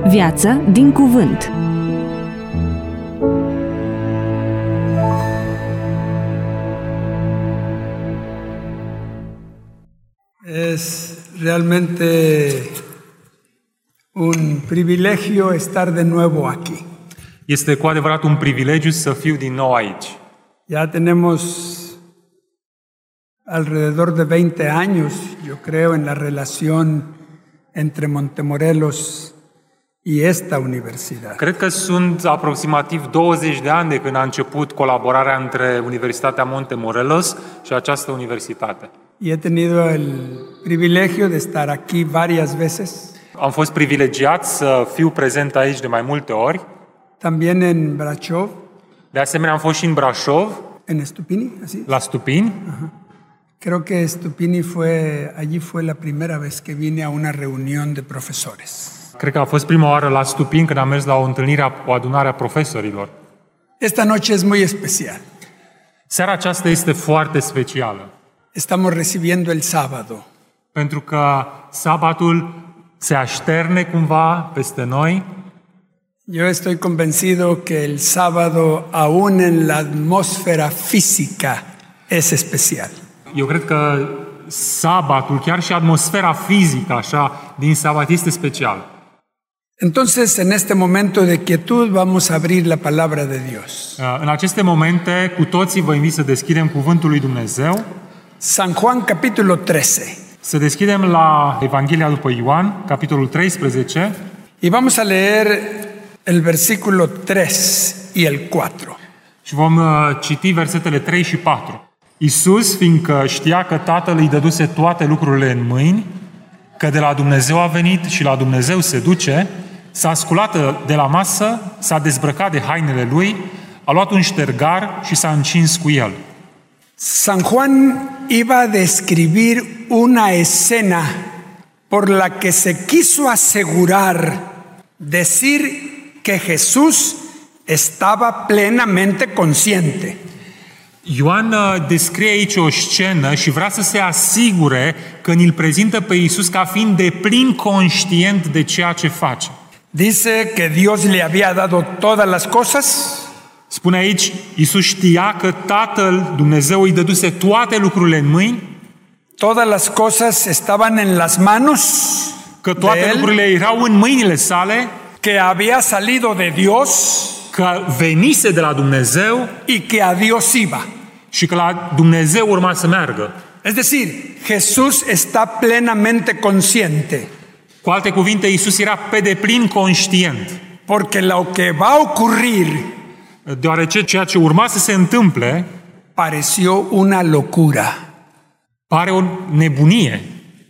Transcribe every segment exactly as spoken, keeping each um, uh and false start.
Viață din cuvânt. Es realmente un privilegio estar de nuevo aquí. Este cu adevărat un privilegiu să fiu din nou aici. Ya tenemos alrededor de veinte años, yo creo, en la relación entre Montemorelos y esta universidad. Cred că sunt aproximativ douăzeci de ani de când a început colaborarea între Universitatea Montemorelos și această universitate. Y he tenido el privilegio de estar aquí varias veces. Am fost privilegiat să fiu prezent aici de mai multe ori. También en Brașov. De asemenea, am fost și în Brașov. En Stupini, así. La Stupini. Ajá. Creo que Stupini fue, allí fue la primera vez que vine a una reunión de profesores. Cred că a fost prima oară la Stupini când am mers la o întâlnire, o adunare a profesorilor. Esta noche es muy especial. Seara aceasta este foarte specială. Estamos recibiendo el sábado. Pentru că sabatul se așterne cumva peste noi. Yo estoy convencido que el sábado, aún en la atmósfera física, es especial. Eu cred că sabatul, chiar și atmosfera fizică, așa, din sabat este special. Entonces, en este momento de quietud, vamos a abrir la palabra de Dios. În aceste momente, cu toții vă invit să deschidem Cuvântul lui Dumnezeu. San Juan, capítulo trece. Să deschidem la Evanghelia după Ioan, capitolul treisprezece. Y vamos a leer el versículo tres y el cuatro. Și vom citi versetele trei și patru. Iisus, fiindcă știa că Tatăl îi dăduse toate lucrurile în mâini, că de la Dumnezeu a venit și la Dumnezeu se duce, s-a sculat de la masă, s-a dezbrăcat de hainele lui, a luat un ștergar și s-a încins cu el. San Juan iba a describir una escena por la que se quiso asegurar, decir que Jesús estaba plenamente consciente. Ioan descrie aici o scenă și vrea să se asigure că îl prezintă pe Iisus ca fiind deplin conștient de ceea ce face. Dice que Dios le había dado todas las cosas. Spune aici, Iisus știa că Tatăl, Dumnezeu, îi dăduse toate lucrurile în mâini. Todas las cosas estaban en las manos. Că toate lucrurile erau în mâinile sale. Que había salido de Dios. Că venise de la Dumnezeu. Y que a Dios iba. Și că la Dumnezeu urma să meargă. Es decir, Jesús está plenamente consciente. Cu alte cuvinte, Iisus era pe deplin conștient. Porque lo que va a ocurrir, deoarece ceea ce urma să se întâmple, pareció una locura. Pare o nebunie.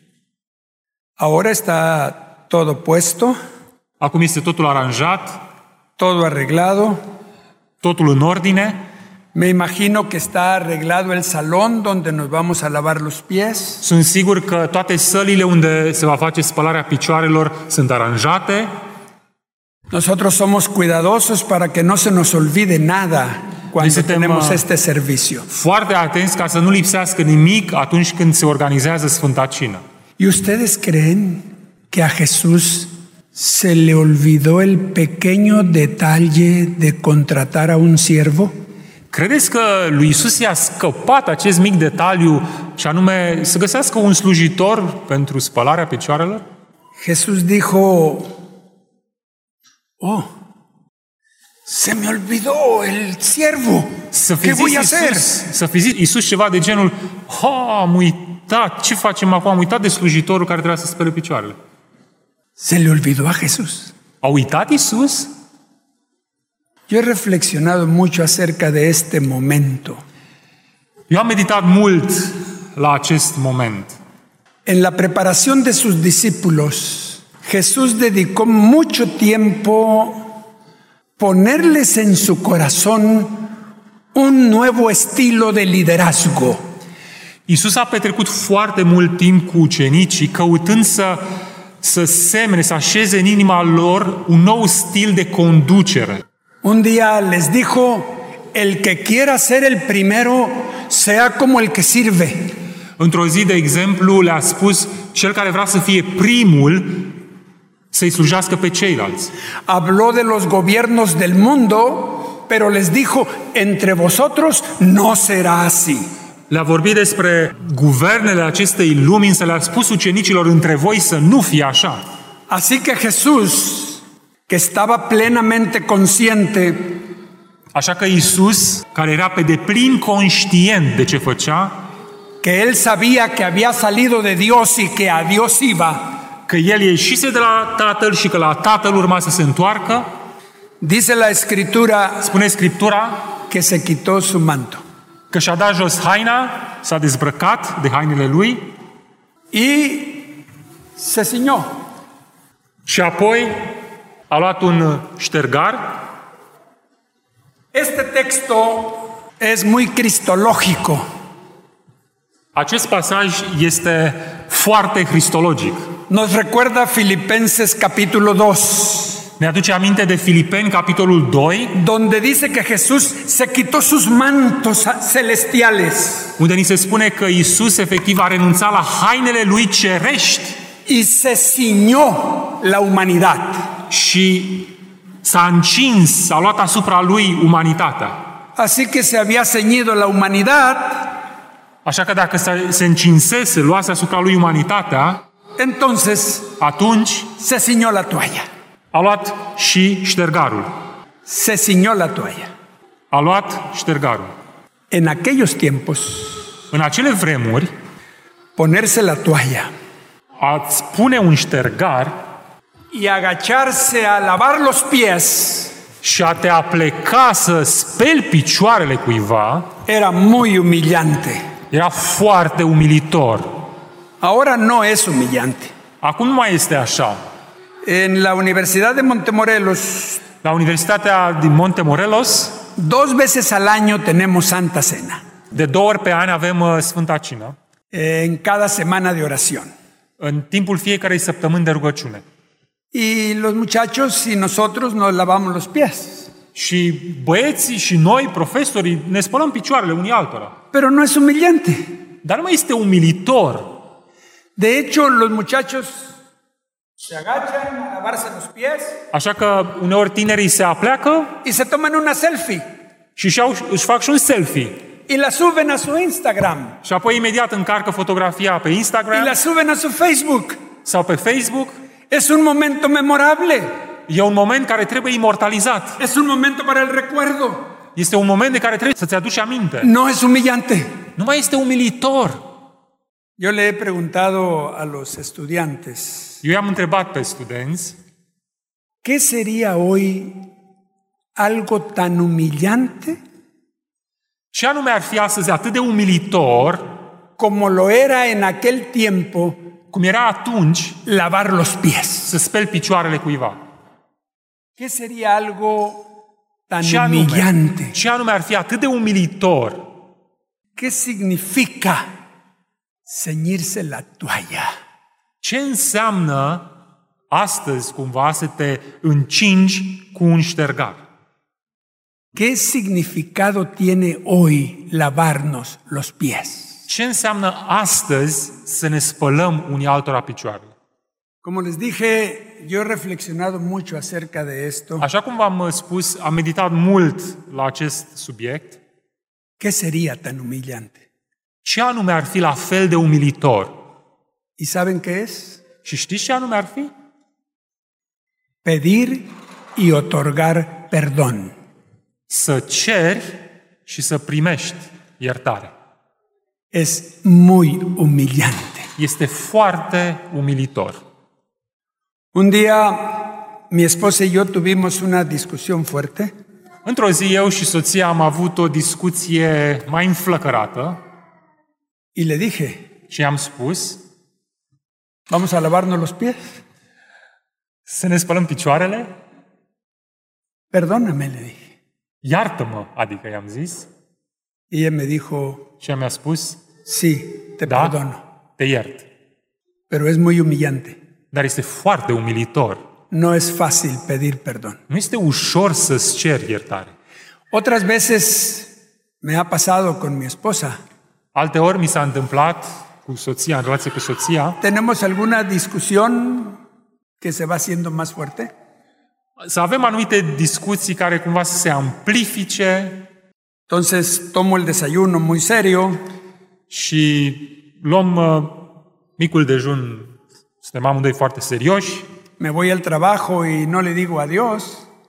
Ahora está todo puesto. Acum este totul aranjat. Todo arreglado. Totul în ordine. Me imagino que está arreglado el salón donde nos vamos a lavar los pies. Sunt sigur că toate sălile unde se va face spălarea picioarelor sunt aranjate. Nosotros somos cuidadosos para que no se nos olvide nada cuando tenemos este servicio. Foarte atenți ca să nu lipsească nimic atunci când se organizează Sfânta Cină. ¿Y ustedes creen que a Jesús se le olvidó el pequeño detalle de contratar a un siervo? Credeți că lui Iisus i-a scăpat acest mic detaliu, și anume să găsească un slujitor pentru spălarea picioarelor? Jesús dijo: "Oh, se me olvidó el siervo. ¿Qué voy a hacer?" Să fi zis Iisus ceva de genul: "Ha, am uitat, ce facem acum? Am uitat de slujitorul care trebuia să spele picioarele." Se le olvidó a Jesús. A uitat Iisus? Yo he reflexionado mucho acerca de este momento. Eu am meditat mult la acest moment. En la preparación de sus discípulos, Jesús dedicó mucho tiempo ponerles en su corazón un nuevo estilo de liderazgo. Iisus a petrecut foarte mult timp cu ucenicii, căutând să, să semne, să așeze în inima lor un nou stil de conducere. Un día les dijo: "El que quiera ser el primero, sea como el que sirve." Într-o zi, de exemplu, le-a spus: cel care vrea să fie primul, să-i slujească pe ceilalți. Habló de los gobiernos del mundo, pero les dijo, entre vosotros no será así. Le-a vorbit despre guvernele acestei lumi, însă le-a spus ucenicilor, între voi să nu fie așa. Así que Jesús, que estaba plenamente consciente, Așa că Iisus, care era pe deplin conștient de ce făcea, que él sabía que había salido de Dios y que a Dios iba, că El ieșise de la Tatăl și că la Tatăl urma să se întoarcă, dice la Escritura spune Scriptura que se quitó su manto că și-a dat jos haina, s-a dezbrăcat de hainele Lui y se ciñó. și apoi a luat un ștergar. Este texto es muy cristológico. Acest pasaj este foarte cristologic. Nos recuerda Filipenses capítulo dos, Ne aduce aminte de Filipeni, capitolul doi, donde dice que Jesús se quitó sus mantos celestiales unde ni se spune că Iisus efectiv a renunțat la hainele Lui cerești y se ciñó la humanidad. și s-a încins, s-a luat asupra Lui umanitatea. Así que se había ceñido la humanidad, Așa că dacă se încinsese, luase asupra Lui umanitatea, entonces atunci se ciñó la toalla. a luat și ștergarul. Se ciñó la toalla. A luat ștergarul. En aquellos tiempos, În acele vremuri, ponerse la toalla a-ți pune un ștergar y agacharse a lavar los pies și a te apleca să speli picioarele cuiva, era muy humillante. era foarte umilitor. Ahora no es humillante. Acum nu mai este așa. En la Universidad de Montemorelos, La Universitatea din Montemorelos, dos veces al año tenemos Santa Cena, de două ori pe an avem uh, Sfânta Cină, en cada semana de oración. în timpul fiecarei săptămâni de rugăciune. Y los muchachos y nosotros nos lavamos los pies. Și băieții și noi, profesorii, ne spălăm picioarele unii altora. Pero no es humillante. Dar nu mai este umilitor. De hecho, los muchachos se agachan a lavarse los pies Așa că uneori tinerii se apleacă y se toman una selfie și își, au, își fac și un selfie. y la suben a su Instagram Și apoi imediat încarcă fotografia pe y Instagram la suben a su Facebook. sau pe Facebook. Es un momento memorable. E un moment care trebuie imortalizat. Es un momento para el recuerdo. Este un moment de care trebuie să-ți aduci aminte. No es humillante. Nu mai este umilitor. Yo le he preguntado a los estudiantes, Eu i-am întrebat pe studenți, ¿qué sería hoy algo tan humillante ce anume ar fi astăzi atât de umilitor como lo era en aquel tiempo cum era atunci lavar los pies? să speli picioarele cuiva? ¿Qué sería algo tan Ce anume, humillante? ce anume ar fi atât de umilitor? ¿Qué significa ceñirse la toalla? Ce înseamnă astăzi cumva să te încingi cu un ștergar? ¿Qué significado tiene hoy lavarnos los pies? Ce înseamnă astăzi să ne spălăm unii altora picioarele? Como les dije, yo he reflexionado mucho acerca de esto. Așa cum v-am spus, am meditat mult la acest subiect. ¿Qué sería tan humillante? Ce anume ar fi la fel de umilitor? ¿Y saben qué es? Și știți ce anume ar fi? Pedir y otorgar perdón. Să ceri și să primești iertare. Es muy humillante. Este foarte umilitor. Un día mi esposa y yo tuvimos una discusión fuerte Într-o zi eu și soția am avut o discuție mai înflăcărată y le dije, și i-am spus ¿vamos a lavarnos los pies? să ne spălăm picioarele? Perdóname, le dije. Iartă-mă, adică i-am zis. Y ella me dijo, Și ea mi-a spus, sí, te da, perdono, te iert. pero es muy humillante. Dar este foarte umilitor. No es fácil pedir perdón. Nu este ușor să-ți ceri iertare. Otras veces me ha pasado con mi esposa. Alte ori mi s-a întâmplat cu soția, în relație cu soția, Tenemos alguna discusión que se va haciendo más fuerte. Să avem anumite discuții care cumva să se amplifice Entonces tomo el desayuno muy serio, și luăm uh, micul dejun, suntem amândoi foarte serioși, me voy al trabajo y no le digo adiós,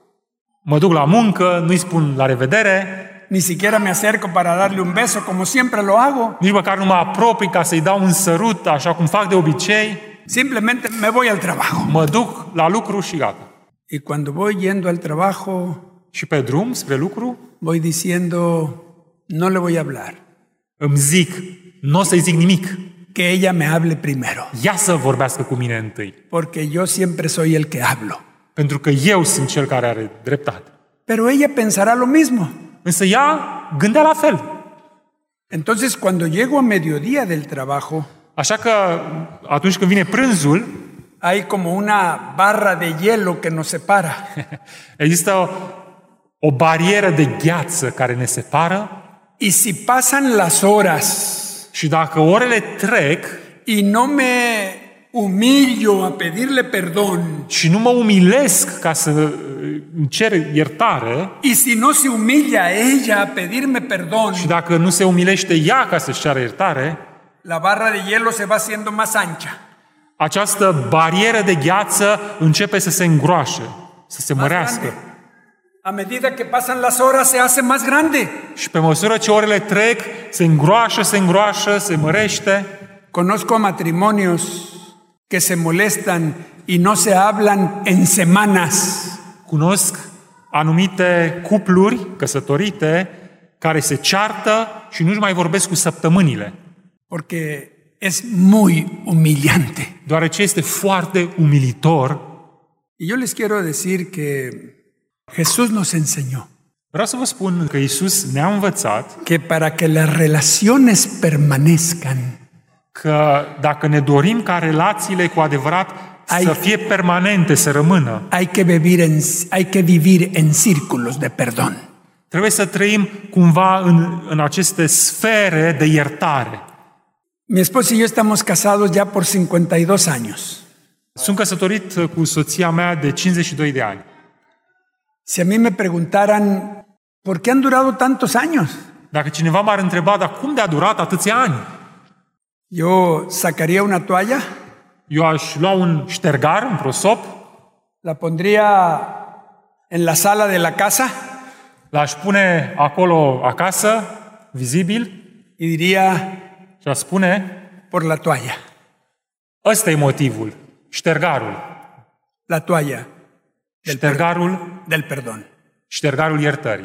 mă duc la muncă, nu-i spun la revedere, ni siquiera me acerco para darle un beso como siempre lo hago, nici măcar nu mă apropii ca să-i dau un sărut, așa cum fac de obicei, simplemente me voy al trabajo. mă duc la lucru și gata. Y cuando voy yendo al trabajo, Și pe drum, spre lucru, voy diciendo, no le voy a hablar, îmi zic, nu o să-i zic nimic, que ella me hable primero, ea să vorbească cu mine întâi, porque yo siempre soy el que hablo. pentru că eu sunt cel care are dreptate. Pero ella pensará lo mismo. Însă ea gândea la fel. Entonces, cuando llego a mediodía del trabajo, Așa că atunci când vine prânzul, hay como una barra de hielo que nos separa. există o, o barieră de gheață care ne separă Y si pasan las horas și dacă orele trec y no me humillo a pedirle perdón, și nu mă umilesc ca să îmi cer iertare y si no se humilla ella a pedirme perdón, și dacă nu se umilește ea ca să-și ceară iertare, la barra de hielo se va haciendo más ancha, această barieră de gheață începe să se îngroașe, să se más mărească. grande. A medida que pasan las horas se hace más grande. Și pe măsură ce orele trec, se îngroașă, se îngroașă, se mărește. Conozco matrimonios que se molestan y no se hablan en semanas. Cunosc anumite cupluri căsătorite care se ceartă și nu-și mai vorbesc cu săptămânile, Porque es muy humillante. deoarece este foarte umilitor. Y yo les quiero decir que Jesús nos enseñó Vreau să vă spun că Iisus ne-a învățat que para que las relaciones permanezcan, că dacă ne dorim ca relațiile cu adevărat Ai- să fie permanente, să rămână, hay que vivir en, hay que vivir en círculos de perdón. trebuie să trăim cumva în, în aceste sfere de iertare. Mi esposa y yo estamos casados ya por cincuenta y dos años. Sunt căsătorit cu soția mea de cincizeci și doi de ani. Si a mí me preguntaran, ¿por qué han durado tantos años? Dacă cineva m-ar întreba, dar cum de-a durat atâția ani? Yo sacaría una toalla, Eu aș lua un ștergar, un prosop, la pondría en la sala de la casa l-aș pune acolo acasă, vizibil, y diría, și aș spune, por la toalla, ăsta e motivul, ștergarul, la toalla del, per- ștergarul, del perdón, ștergarul iertării,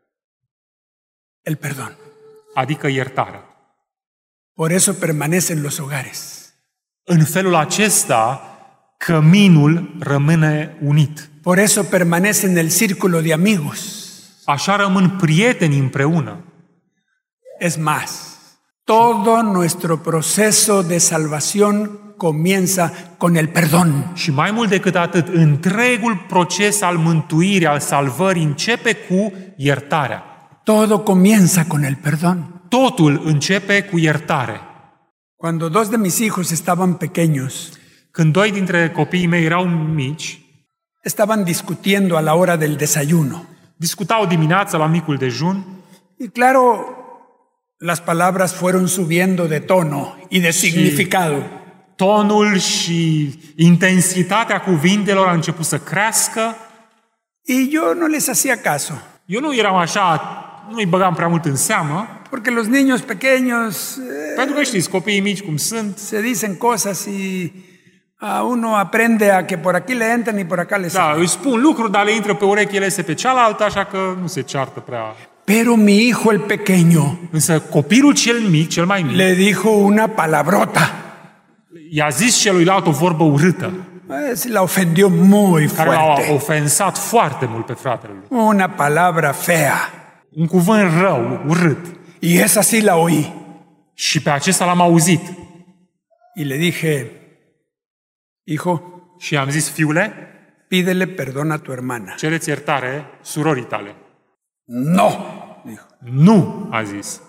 el perdón. adică iertarea. Por eso permanece en los hogares. În felul acesta, căminul rămâne unit. Por eso permanece en el círculo de amigos. Așa rămân prieteni împreună. Es más, todo nuestro proceso de salvación comienza con el perdón. Și mai mult decât atât, întregul proces al mântuirii, al salvării, începe cu iertarea. Todo comienza con el perdón. Totul începe cu iertare. Cuando dos de mis hijos estaban pequeños, Când doi dintre copiii mei erau mici, estaban discutiendo a la hora del desayuno. discutau dimineața la micul dejun Y claro, las palabras fueron subiendo de tono y de significado. tonul și intensitatea cuvintelor a început să crească. Y yo no les hacía caso, Eu nu eram așa, nu-i băgam prea mult în seamă, porque los niños pequeños eh, pentru că știți, copiii mici cum sunt, se dicen cosas y a uno aprende a que por aquí le entran y por acá le da, salen. îi spun lucruri, dar le intră pe urechi, ele iese pe cealaltă, așa că nu se ceartă prea. Pero mi hijo el pequeño Însă copilul cel mic, cel mai mic, le dijo una palabrota. i-a zis celuilalt o vorbă urâtă, Eh, Se la ofendió muy care l-a fuerte. ofensat foarte mult pe fratele lui. Una palabra fea. Un cuvânt rău, urât. Y esa sí la oí. Și pe acesta l-am auzit. Y le dije, hijo, Și am zis, fiule, pídele perdón a tu hermana. cereți iertare surorii tale. No, dijo. Nu, a zis.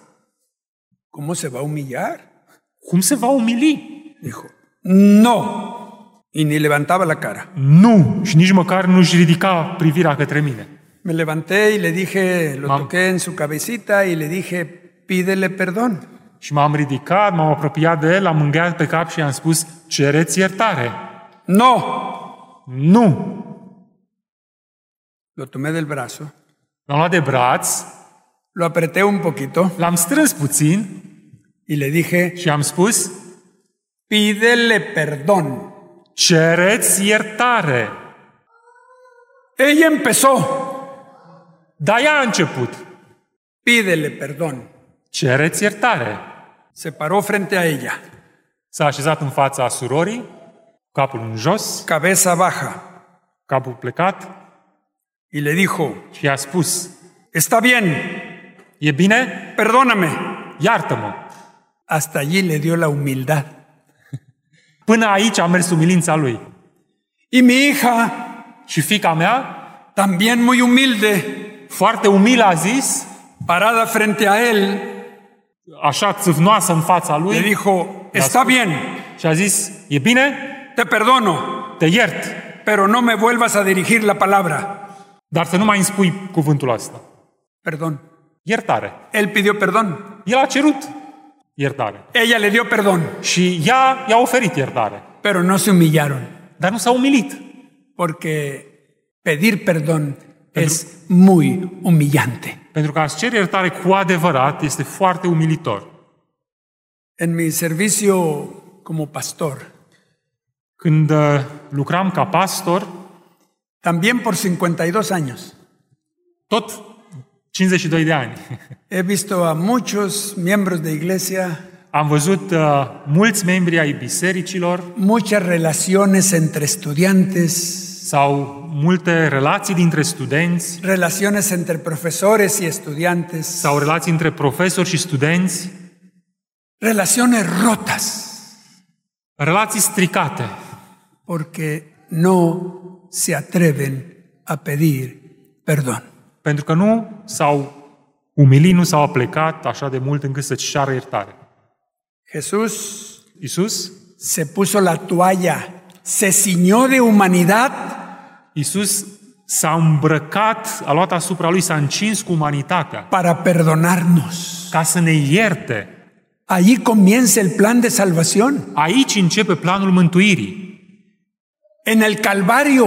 ¿Cómo se va a humillar? Cum se va umili? Dijo, no. Y ni levantaba la cara. Nu! Și nici măcar nu-și ridica privirea către mine. Me levanté y le dije, lo Mam- toqué en su cabecita y le dije, pídele perdón. Și m-am ridicat, m-am apropiat de el, l-am mângâiat pe cap și i-am spus, cereți iertare. No. Nu! Lo tomé del brazo, L-am luat de braț, lo apreté un poquito l-am strâns puțin y le dije, și am spus, pídele perdón. cereți iertare. Ella empezó, Dar ea a început. pídele perdón. Cereți iertare. Se paró frente a ella, S-a așezat în fața surorii, capul în jos, cabeza baja, capul plecat y le dijo, și i-a spus, está bien, e bine? perdóname. Iartă-mă. Hasta allí le dio la humildad. Până aici a mers umilința lui. Y mi hija, Și fiica mea, también muy humilde, foarte umilă a zis, parada frente a él, așa țâfnoasă în fața le lui, dijo, está bien, și a zis, e bine? te perdono, Te iert, pero no me vuelvas a dirigir la palabra. dar să nu mai îmi spui cuvântul ăsta. Perdón. Iertare. Él pidió perdón. El a cerut iertare. Ella le dio perdón, Și ea i-a oferit iertare. pero no se humillaron, Dar nu s-a umilit. porque pedir perdón es muy humillante. Pentru că a-ți cere iertare cu adevărat este foarte umilitor. En mi servicio como pastor, Când uh, lucram ca pastor, también por cincuenta y dos años, tot cincizeci și doi de ani, he visto a muchos miembros de iglesia, am văzut uh, mulți membri ai bisericilor muchas relaciones entre estudiantes, sau multe relații dintre studenți relaciones entre profesores y estudiantes, sau relații între profesori și studenți, relaciones rotas, relații stricate, porque no se atreven a pedir perdón. pentru că nu s-au umilit, nu s-au aplecat așa de mult încât să-ți ceară iertare. Jesús Iisus, se puso la toalla, se ciñó de humanidad Iisus s-a îmbrăcat, a luat asupra lui, s-a încins cu umanitatea para perdonarnos. ca să ne ierte. Allí comienza el plan de salvación. Aici începe planul mântuirii. En el Calvario,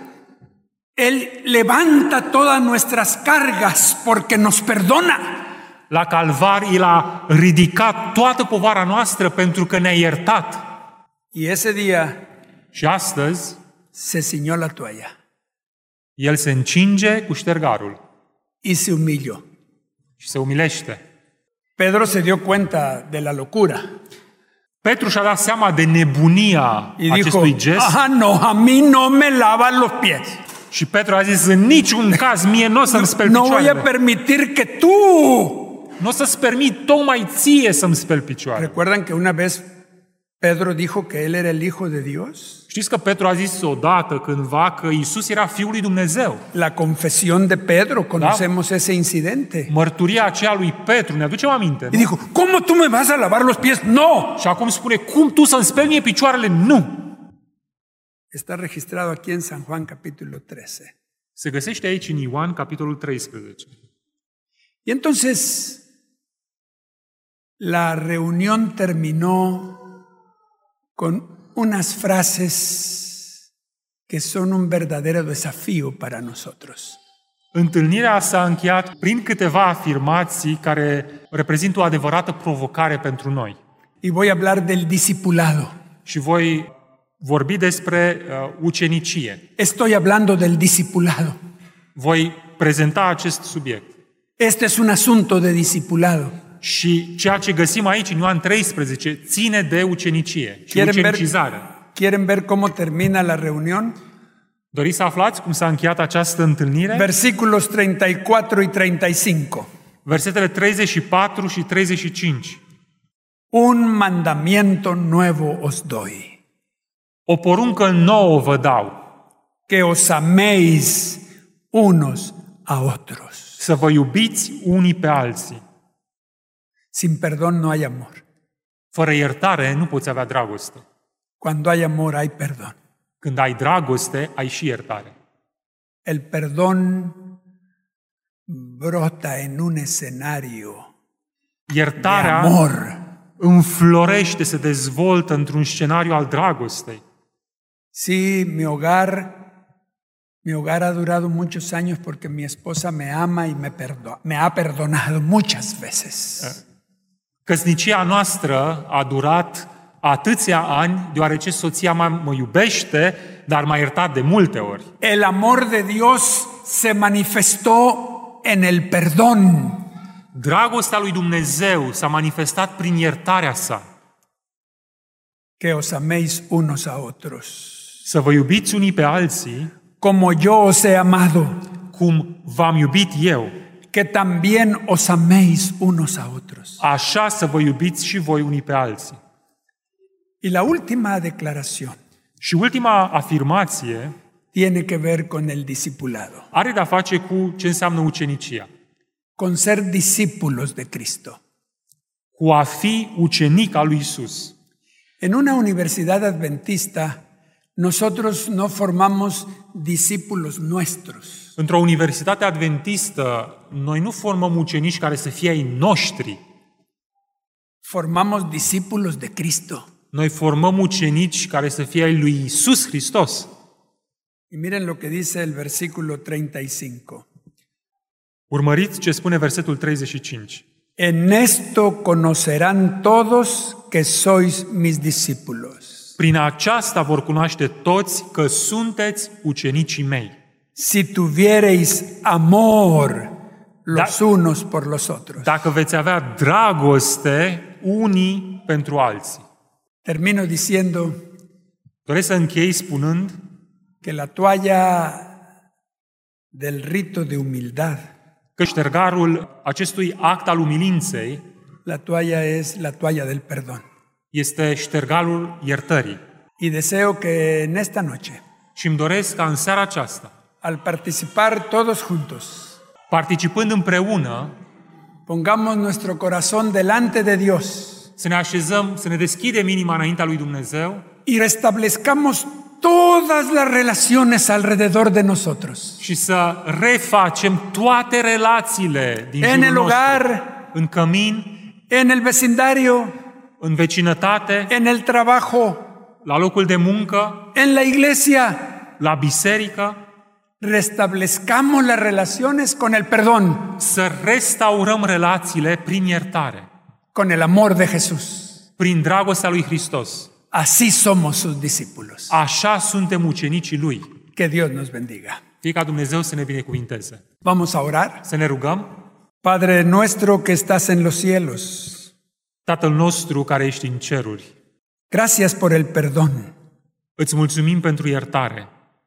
Él levanta todas nuestras cargas porque nos perdona. La Calvar, El a ridicat toată povara noastră pentru că ne-a iertat. Y ese día Și astăzi, se ciñó la toalla El se încinge cu ștergarul y se humilló. și se umilește. Pedro se dio cuenta de la locura Petru și-a dat seama de nebunia y dijo, acestui gest ah, no, a mí no me lavan los pies. și Petru a zis, în niciun caz mie nu o să-mi speli No voy a picioarele. permitir que tú. Nu o să-ți permit tocmai ție să-mi speli picioarele. ¿Recuerdan que una vez Pedro dijo que él era el Hijo de Dios? Știți că Petru a zis odată cândva că Iisus era Fiul lui Dumnezeu. La confesión de Pedro, conocemos ese incidente. Mărturia aceea lui Petru, ne aducem aminte, Y nu? dijo, ¿cómo tú me vas a lavar los pies? No. Și acum spune, cum tu să-mi speli mie picioarele? Nu! Está registrado aquí en San Juan capítulo trece. Se găsește aici în Ioan, capitolul treisprezece. Y entonces la reunión terminó con unas frases que son un verdadero desafío para nosotros. Întâlnirea s-a încheiat prin câteva afirmații care reprezintă o adevărată provocare pentru noi. Y voy a hablar del discipulado. Și voi vorbi despre uh, ucenicie. Estoy hablando del discipulado. Voi prezenta acest subiect. Este es un asunto de discipulado. Și ceea ce găsim aici în Ioan treisprezece ține de ucenicie și ¿Quieren ver, ucenicizare. ¿Quieren ver cómo termina la reunión? Doriți să aflați cum s-a încheiat această întâlnire? Versículos treinta y cuatro y treinta y cinco. Versetele treizeci și patru și treizeci și cinci. Un mandamiento nuevo os doy, O poruncă nouă vă dau, que os améis unos a otros. să vă iubiți unii pe alții. Sin perdón no hay amor. Fără iertare nu poți avea dragoste. Cuando hay amor hay perdón. Când ai dragoste, ai și iertare. El perdón brota en un escenario de Iertarea amor. înflorește, se dezvoltă într-un scenariu al dragostei. Sí, mi hogar, mi hogar ha durado muchos años porque mi esposa me ama y me, perdo- me ha perdonado muchas veces. Căsnicia noastră a durat atâția ani, deoarece soția mea mă iubește, dar m-a iertat de multe ori. El amor de Dios se manifestó en el perdón. Dragostea lui Dumnezeu s-a manifestat prin iertarea sa. Que os améis unos a otros. Să vă iubiți unii pe alții, Como yo os he amado, cum v-am iubit eu, que también os améis unos a otros. așa să vă iubiți și voi unii pe alții. Y la última declaración Și ultima afirmație tiene que ver con el discipulado, are de-a face cu ce înseamnă ucenicia, con ser discípulos de Cristo. cu a fi ucenic al lui Isus. En una universidad adventista, nosotros no formamos discípulos nuestros. Într-o universitate adventistă, noi nu formăm ucenici care să fie ai noștri. Formamos discípulos de Cristo. Noi formăm ucenici care să fie ai lui Isus Hristos. Y miren lo que dice el versículo treinta y cinco. Urmăriți ce spune versetul treizeci și cinci. En esto conocerán todos que sois mis discípulos, Prin aceasta vor cunoaște toți că sunteți ucenicii mei. si tuviereis amor los Da- unos por los otros. Dacă veți avea dragoste unii pentru alții. Termino diciendo Doresc să închei spunând que la toalla del rito de humildad, că ștergarul acestui act al umilinței la toalla es la toalla del perdón. este ștergarul iertării. Y deseo que en esta noche, Și îmi doresc ca în seara aceasta, al participar todos juntos, participând împreună, pongamos nuestro corazón delante de Dios să ne așezăm, să ne deschidem inima înaintea lui Dumnezeu y restablezcamos todas las relaciones alrededor de nosotros. și să refacem toate relațiile din En jurul el nostru. hogar, În cămin, en el vecindario, în vecinătate, en el trabajo, la locul de muncă, en la iglesia. la biserică, Restablezcamos las relaciones con el perdón, să restaurăm relațiile prin iertare, con el amor de Jesús. prin dragostea lui Hristos. Así somos sus discípulos. Așa suntem ucenicii lui. Que Dios nos bendiga. Fie ca Dumnezeu să ne binecuvinteze. Vamos a orar. Să ne rugăm. Padre nuestro que estás en los cielos, Tatăl nostru care ești în ceruri, gracias por el perdón. îți mulțumim pentru iertare.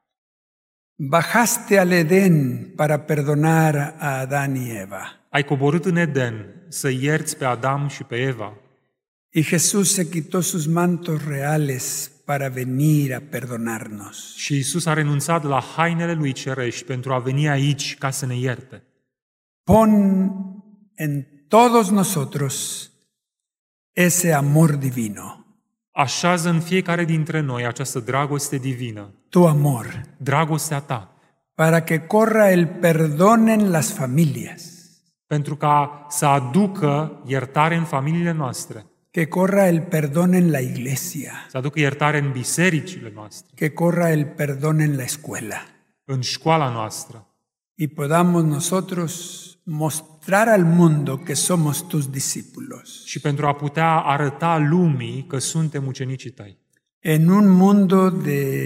Bajaste al Edén para perdonar a Adán y Eva. Ai coborât în Eden să ierți pe Adam și pe Eva. Y Jesús se quitó sus mantos reales para venir a perdonarnos. Și Iisus a renunțat la hainele lui cerești pentru a veni aici ca să ne ierte. Pon en todos nosotros ese amor divino, Așează în fiecare dintre noi această dragoste divină, tu amor, dragostea ta, para que corra el perdón en las familias, pentru ca să aducă iertare în familiile noastre, que corra el perdón en la iglesia, să aducă iertare în bisericile noastre, que corra el perdón en la escuela, în școala noastră, y podamos nosotros mostrar al mundo que somos tus discípulos. și pentru a putea arăta lumii că suntem ucenicii tăi. En un mundo de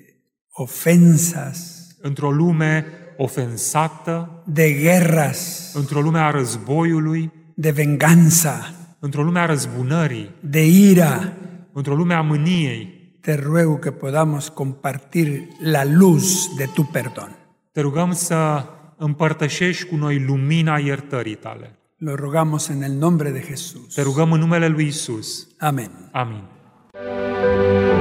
ofensas, Într-o lume ofensată, de guerras, într-o lume a războiului, de venganza, într-o lume a răzbunării, de ira, într-o lume a mâniei, te ruego que podamos compartir la luz de tu perdón. te rugăm să împărtășești cu noi lumina iertării tale. Lo rogamos en el nombre de Jesús. Te rugăm în numele lui Isus. Amén. Amin.